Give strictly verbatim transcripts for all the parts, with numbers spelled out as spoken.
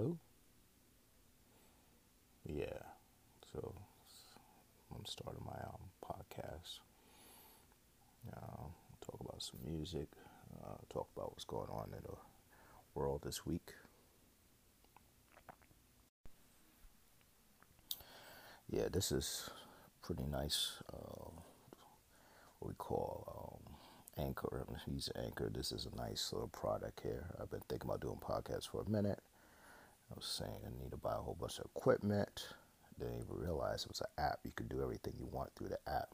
Hello? Yeah. So I'm starting my um, podcast. Uh, talk about some music. Uh, talk about what's going on in the world this week. Yeah, this is pretty nice. Uh, what we call um, Anchor. I'm using Anchor. This is a nice little product here. I've been thinking about doing podcasts for a minute. I was saying I need to buy a whole bunch of equipment. Didn't even realize it was an app. You could do everything you want through the app.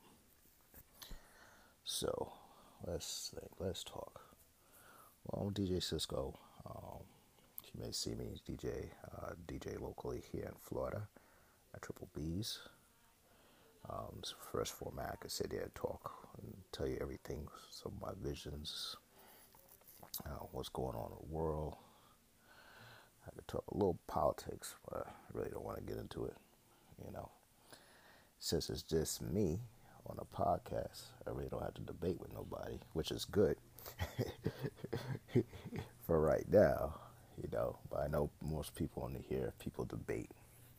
So let's think. Let's talk. Well, I'm D J Cisco. Um, you may see me D J uh, D J locally here in Florida at Triple B's. Um, it's the first format I could sit there and talk and tell you everything, some of my visions, uh, what's going on in the world. I could talk a little politics, but I really don't want to get into it. You know, since it's just me on a podcast, I really don't have to debate with nobody, which is good for right now, you know. But I know most people on here, people debate.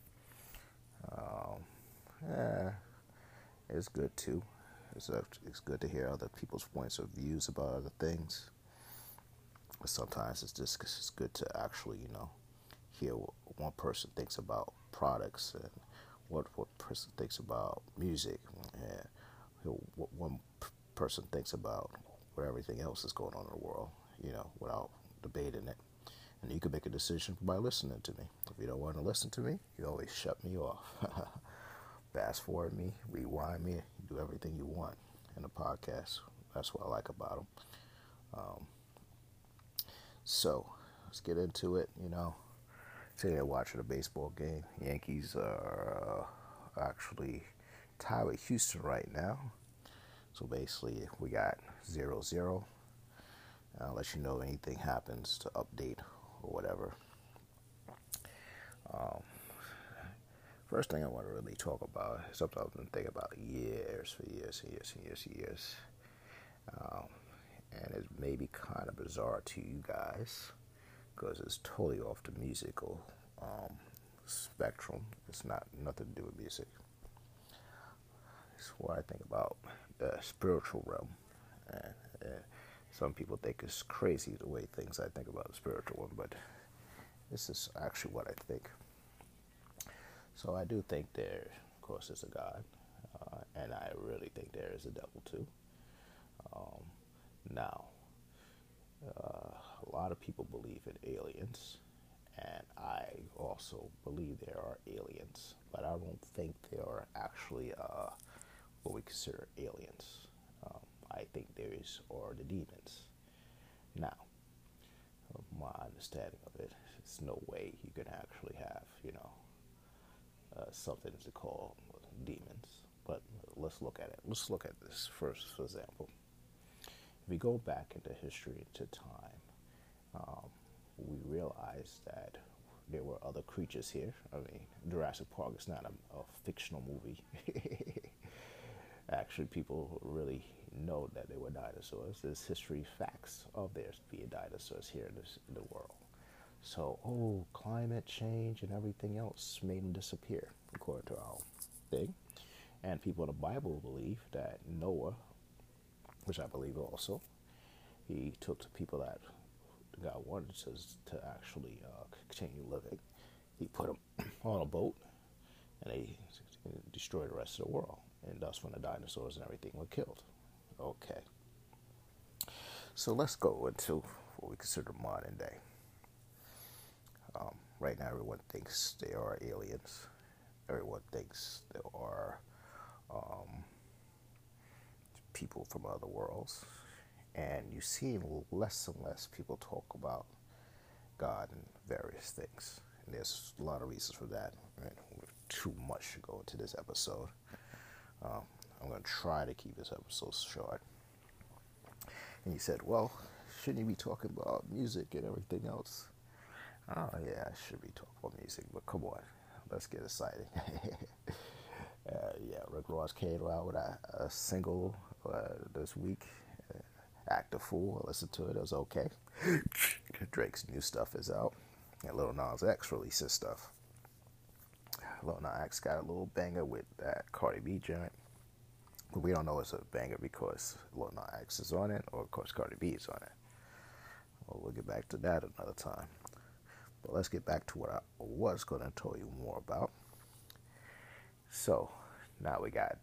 Um, yeah, it's good too. It's a, it's good to hear other people's points of views about other things. But sometimes it's just it's good to actually, you know, hear what one person thinks about products and what what person thinks about music and what one person thinks about what everything else is going on in the world, you know, without debating it. And you can make a decision by listening to me. If you don't want to listen to me, you always shut me off. Fast forward me, rewind me, do everything you want in a podcast. That's what I like about them. Um, so let's get into it, you know. Say they're watching a baseball game. Yankees are uh, actually tied with Houston right now. So basically, we got zero zero. I'll let you know if anything happens to update or whatever. Um, first thing I want to really talk about is something I've been thinking about years, for years and years and years and years. Um, and it may be kind of bizarre to you guys because it's totally off the musical um, spectrum. It's not nothing to do with music. It's what I think about the spiritual realm. And, and some people think it's crazy the way things I think about the spiritual one, but this is actually what I think. So I do think there, of course, is a God, uh, and I really think there is a devil too. Um, now, uh, a lot of people believe in aliens, and I also believe there are aliens, but I don't think they are actually uh, what we consider aliens. Um, I think there is are the demons. Now, my understanding of it, it's no way you can actually have, you know, uh, something to call demons. But let's look at it. Let's look at this first, for example. If we go back into history, into time, um, we realize that there were other creatures here. I mean, Jurassic Park is not a, a fictional movie. Actually, people really know that they were dinosaurs. There's history facts of there being dinosaurs here in, this, in the world. So, oh, climate change and everything else made them disappear, according to our thing. And people in the Bible believe that Noah, which I believe also, he took the people that God wanted to, to actually uh, continue living. He put them on a boat, and they destroyed the rest of the world. And thus when the dinosaurs and everything were killed. Okay. So let's go into what we consider modern day. Um, right now everyone thinks they are aliens. Everyone thinks there are um, people from other worlds. And you see less and less people talk about God and various things. And there's a lot of reasons for that. Right? Too much to go into this episode. Um, I'm going to try to keep this episode short. And you said, well, shouldn't you be talking about music and everything else? Oh, yeah, I should be talking about music, but come on, let's get excited. uh, yeah, Rick Ross came out with a, a single uh, this week, uh, Act a Fool. I listened to it, it was okay. Drake's new stuff is out. And Lil Nas X released his stuff. Lil Nas X got a little banger with that Cardi B joint. But we don't know it's a banger because Lil Nas X is on it, or of course Cardi B is on it. Well, we'll get back to that another time. But let's get back to what I was going to tell you more about. So, now we got,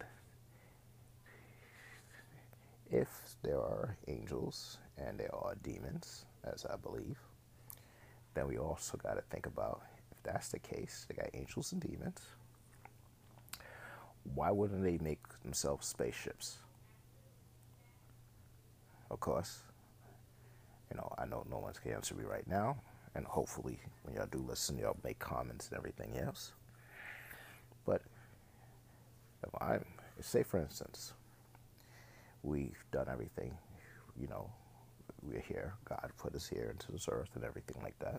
if there are angels and there are demons, as I believe, then we also got to think about, if that's the case, they got angels and demons, why wouldn't they make themselves spaceships? Of course, you know, I know no one's going to answer me right now, and hopefully when y'all do listen, y'all make comments and everything else. But if I say, for instance, we've done everything, you know, we're here, God put us here into this earth and everything like that.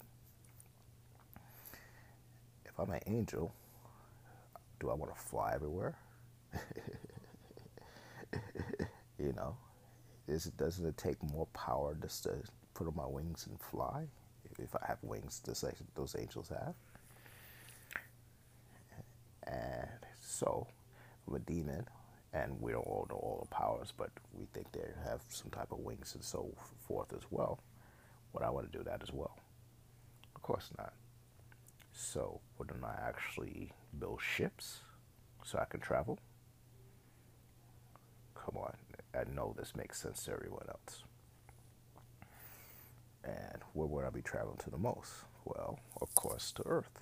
If I'm an angel, do I want to fly everywhere? You know, is it, doesn't it take more power just to put on my wings and fly? If I have wings, just like those angels have. And so, I'm a demon, and we don't all know all the powers, but we think they have some type of wings and so forth as well. Would I want to do that as well? Of course not. So, wouldn't I actually build ships so I can travel? Come on, I know this makes sense to everyone else. And where would I be traveling to the most? Well, of course, to Earth.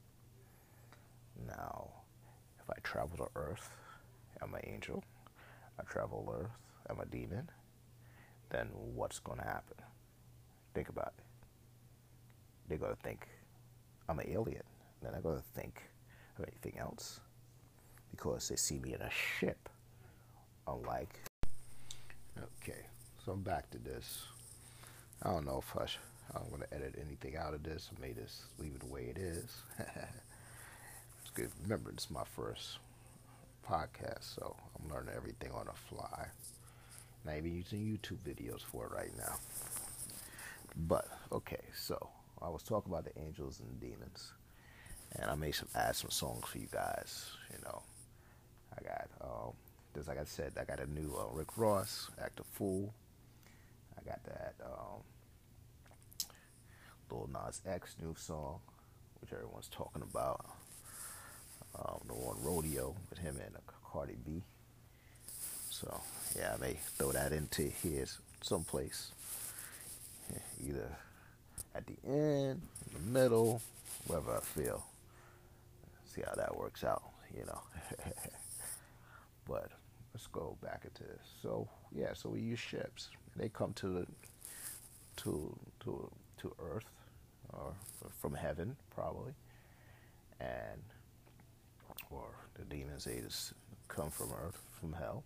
Now, if I travel to Earth, I'm an angel. I travel to Earth, I'm a demon. Then what's going to happen? Think about it. They're going to think I'm an alien. They're not going to think of anything else because they see me in a ship. Unlike, okay, so I'm back to this. I don't know if I sh- I'm going to edit anything out of this or may just leave it the way it is. It's good. Remember, this is my first podcast, so I'm learning everything on the fly. Not even using YouTube videos for it right now. But, okay, so I was talking about the angels and the demons. And I made some, add some songs for you guys, you know. I got, um, just like I said, I got a new uh, Rick Ross, Act a Fool. I got that um, Lil Nas X new song, which everyone's talking about. Um, the one Rodeo with him and uh, Cardi B. So, yeah, I may throw that into here someplace. Either at the end, in the middle, wherever I feel. See how that works out, you know. But let's go back into this. So yeah, so we use ships. They come to the to to to Earth or from heaven probably, and or the demons they just come from Earth from hell,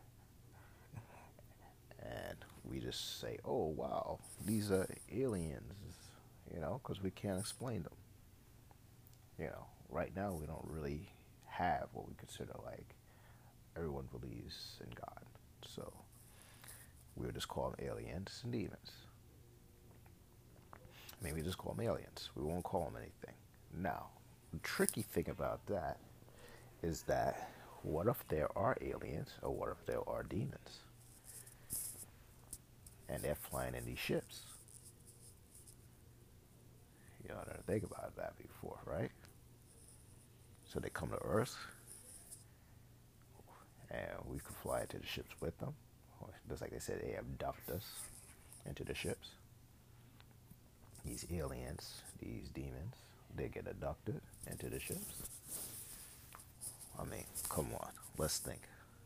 and we just say, oh wow, these are aliens, you know, because we can't explain them. You know, right now we don't really have what we consider like everyone believes in God. So we'll just call them aliens and demons. I mean, we just call them aliens. We won't call them anything. Now, the tricky thing about that is that what if there are aliens or what if there are demons? And they're flying in these ships. You know, I didn't think about that before, right? So they come to Earth, and we can fly into the ships with them. Or just like they said, they abduct us into the ships. These aliens, these demons, they get abducted into the ships. I mean, come on, let's think.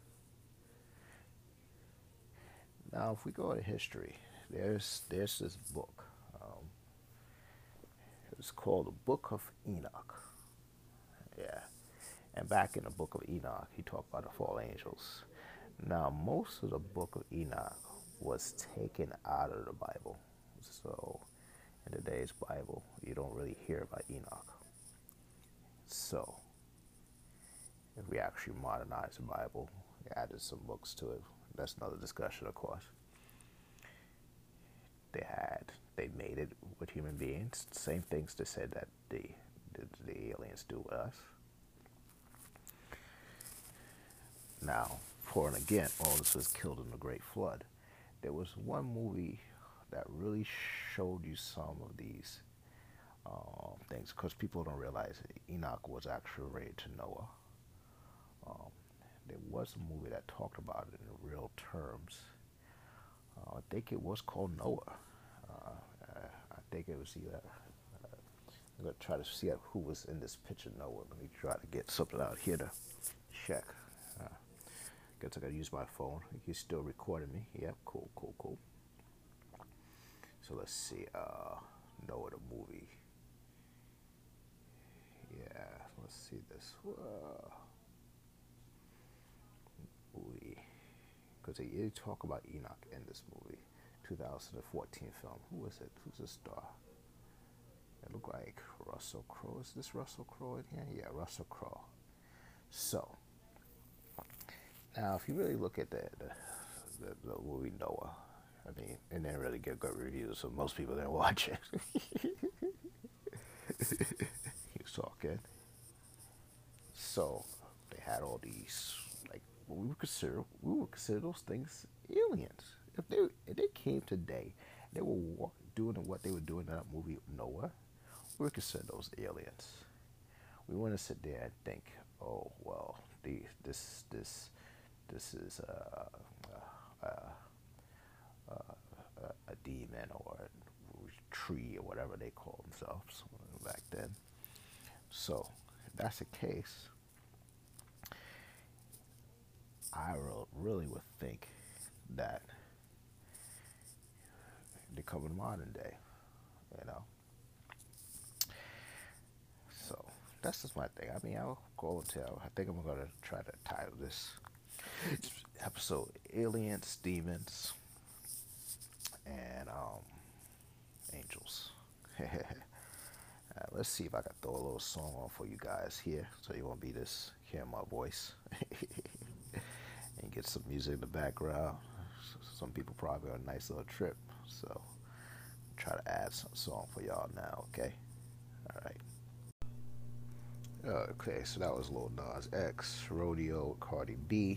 Now, if we go to history, there's there's this book. Um, it's called the Book of Enoch. Yeah. And back in the Book of Enoch, he talked about the fallen angels. Now, most of the Book of Enoch was taken out of the Bible. So, in today's Bible, you don't really hear about Enoch. So, if we actually modernize the Bible, added some books to it, that's another discussion, of course. They had they made it with human beings. Same things they said that the, the, the aliens do with us. Now, for and again, all this was killed in the Great Flood. There was one movie that really showed you some of these um, things, because people don't realize Enoch was actually related to Noah. Um, there was a movie that talked about it in real terms. Uh, I think it was called Noah. Uh, I think it was either. Uh, I'm going to try to see who was in this picture, Noah. Let me try to get something out here to check. Uh, guess I got to use my phone. He's still recording me. Yep, cool, cool, cool. So let's see. Uh, Noah the movie. Yeah, let's see this. Uh, movie. Because they did talk about Enoch in this movie. two thousand fourteen film. Who was it? Who's the star? It looked like Russell Crowe. Is this Russell Crowe in here? Yeah, Russell Crowe. So, now if you really look at the, the, the, the movie Noah, I mean, it didn't really get good reviews, so most people didn't watch it. He was talking. So, they had all these, like, what we would consider, we would consider those things aliens. If they if they came today, they were walk, doing what they were doing in that movie Noah, we would consider those aliens. We want to sit there and think, oh well, the this this this is a a, a, a, a demon or a tree or whatever they call themselves back then. So if that's the case, I really would think that they come in modern day, you know. So that's just my thing. I mean, I'll go and tell. I think I'm gonna try to title this episode "Aliens, Demons, and um, Angels." uh, let's see if I can throw a little song on for you guys here, so you won't be just hearing my voice. And get some music in the background. Some people probably on a nice little trip, so try to add some song for y'all now. Okay, all right. Okay, so that was Lil Nas X, Rodeo, Cardi B.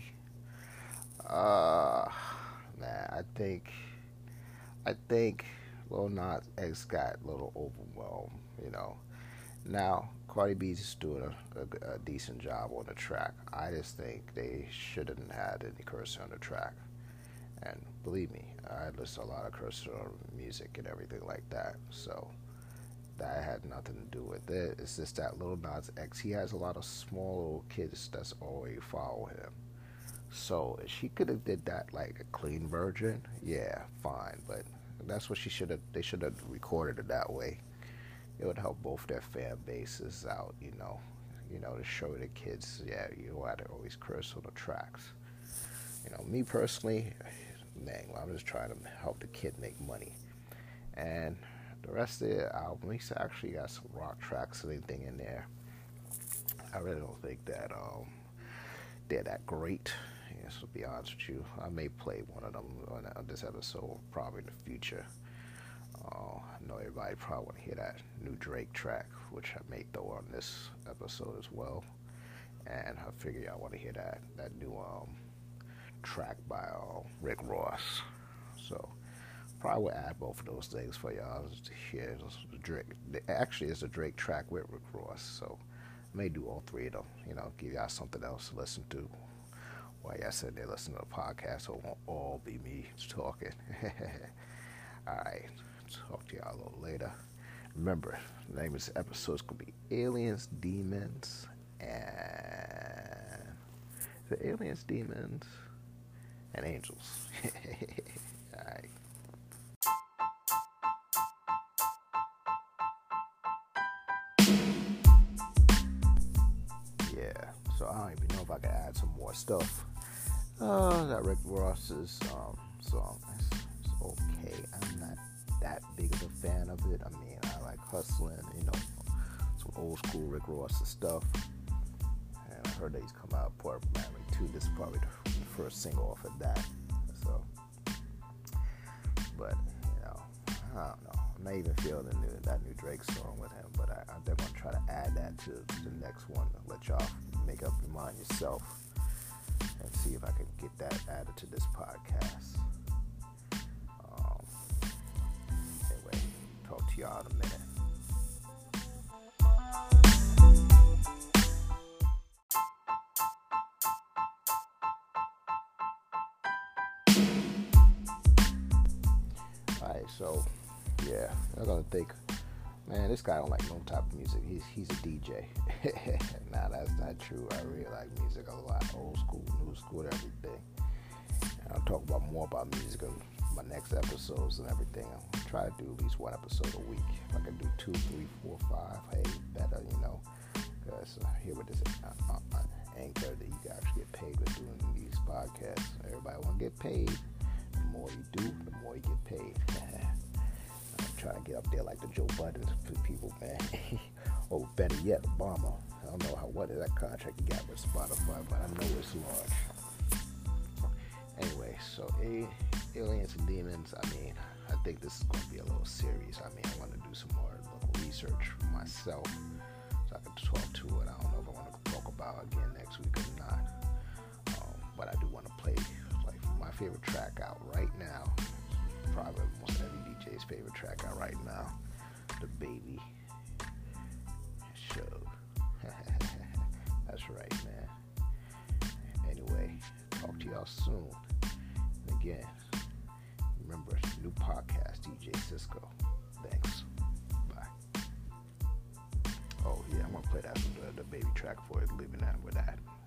Uh, man, I think, I think Lil Nas X got a little overwhelmed. You know, now Cardi B's doing a, a, a decent job on the track. I just think they shouldn't have had any cursing on the track. And believe me, I listen to a lot of cursing on music and everything like that. So that had nothing to do with it. It's just that Lil Nas X, he has a lot of small little kids that's already follow him. So if she could have did that like a clean version, yeah, fine. But that's what she should have. They should have recorded it that way. It would help both their fan bases out, you know, you know, to show the kids, yeah, you don't have to always curse on the tracks. You know, me personally, man, I'm just trying to help the kid make money. And the rest of the album, he's actually got some rock tracks and anything in there. I really don't think that um, they're that great. Yes, to be honest with you, I may play one of them on, on this episode probably in the future. Uh, I know everybody probably want to hear that new Drake track, which I may throw on this episode as well. And I figure y'all want to hear that that new um, track by uh, Rick Ross. So probably will add both of those things for y'all to hear. Drake, actually, it's a Drake track with Rick Ross, so I may do all three of them. You know, give y'all something else to listen to. While y'all sitting there listening to the podcast, so it won't all be me talking. All right. Talk to y'all a little later. Remember, the name of this episode is going to be Aliens, Demons, and... The Aliens, Demons, and Angels. Alright. Yeah, so I don't even know if I can add some more stuff. Uh, that Rick Ross's um, song is, is okay. I'm not that big of a fan of it. I mean, I like Hustlin', you know, some old school Rick Ross stuff. And I heard that he's come out Port Manly too. This is probably the first single off of that. So, but you know, I don't know. I'm not even feeling the new, that new Drake song with him, but I, I'm definitely gonna try to add that to the next one. Let y'all make up your mind yourself and see if I can get that added to this podcast. Um, anyway, talk to y'all in a minute. Alright, so yeah, I'm gonna think, man, this guy don't like no type of music. He's he's a D J. Nah, that's not true. I really like music a lot, old school, new school, everything. And I'll talk about more about music in my next episodes and everything. I'll try to do at least one episode a week. If I can do two, three, four, five, hey, better, you know. Because uh, here with this uh, uh, anchor that you can actually get paid with doing these podcasts. Everybody want to get paid. The more you do, the more you get paid. I'm trying to get up there like the Joe Budden people, man. Oh, better yet, Obama. I don't know how what is that contract he got with Spotify, but I know it's large. Anyway, so a, aliens and demons. I mean, I think this is going to be a little serious. I mean, I want to do some more local research for myself so I can talk to it. I don't know if I want to talk about it again next week or not. Um, but I do want to play like my favorite track out right now. Probably almost every D J's favorite track out right now. The Baby Show. That's right, man. Anyway, talk to y'all soon. And again, remember, new podcast, D J Cisco. Thanks. Bye. Oh, yeah, I'm going to play that, the, the Baby track for it, leaving that with that.